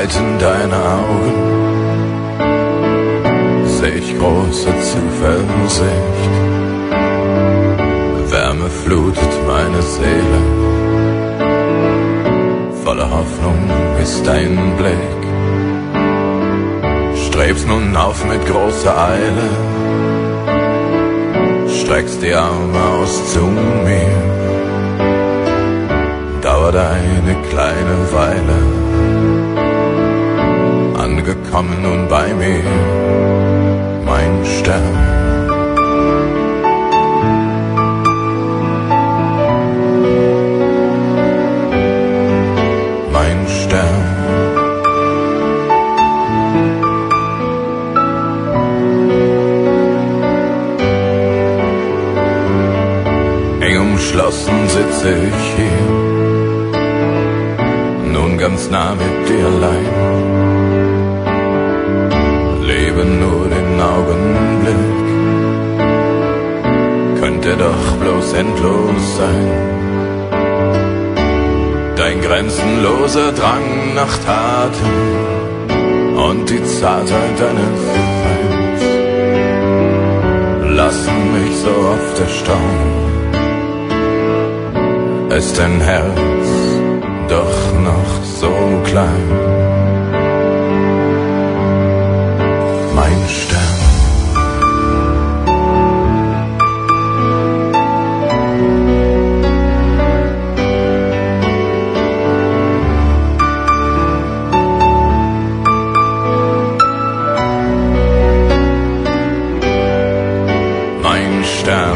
Weiten deiner Augen seh ich große Zuversicht. Wärme flutet meine Seele, voller Hoffnung ist dein Blick. Strebst nun auf mit großer Eile, streckst die Arme aus zu mir. Dauert eine kleine Weile, angekommen nun bei mir, mein Stern. Mein Stern. Eng umschlossen sitze ich hier, nun ganz nah mit dir allein. Lebe nur den Augenblick, könnte doch bloß endlos sein. Dein grenzenloser Drang nach Taten und die Zartheit deines Seins lassen mich so oft erstaunen. Ist dein Herz doch noch so klein? Mein Stern. Mein Stern.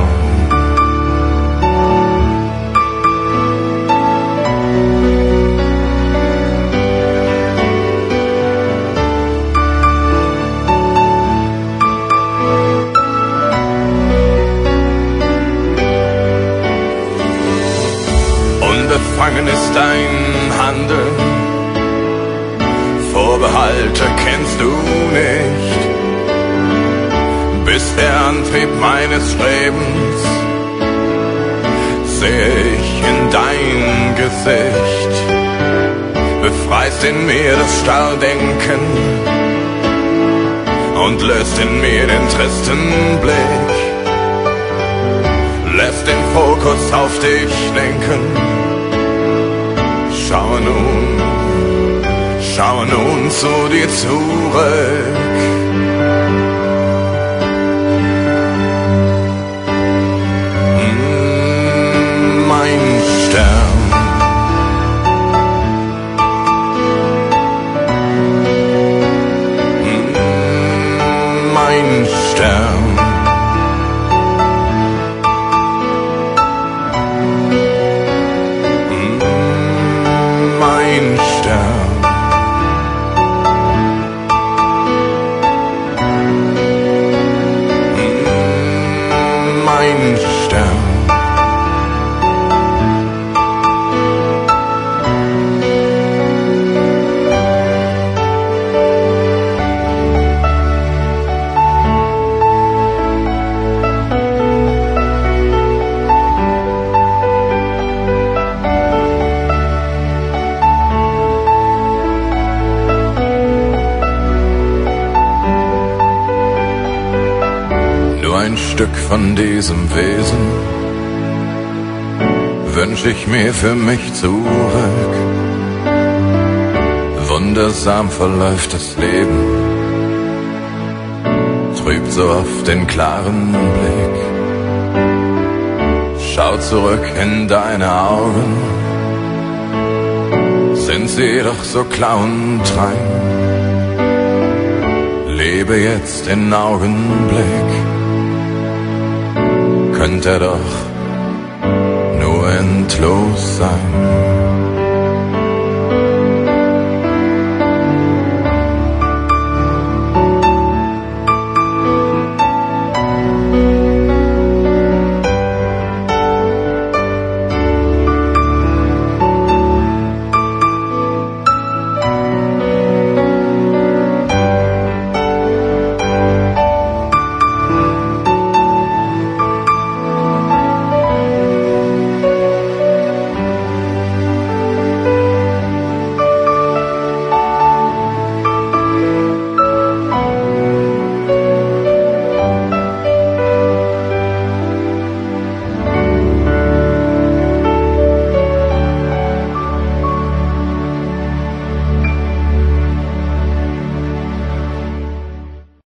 Unbefangen ist dein Handeln, Vorbehalte kennst du nicht. Bist der Antrieb meines Strebens, sehe ich in dein Gesicht. Befreist in mir das Starrdenken und löst in mir den tristen Blick. Lässt den Fokus auf dich lenken. Schaue nun zu dir zurück. Mein Stern. Mein Stern. Mein Stern. Mein Stern. Ein Stück von diesem Wesen wünsch ich mir für mich zurück. Wundersam verläuft das Leben, trübt so oft den klaren Blick. Schau zurück in deine Augen, sind sie doch so klar und rein. Lebe jetzt den Augenblick, könnte doch nur endlos sein.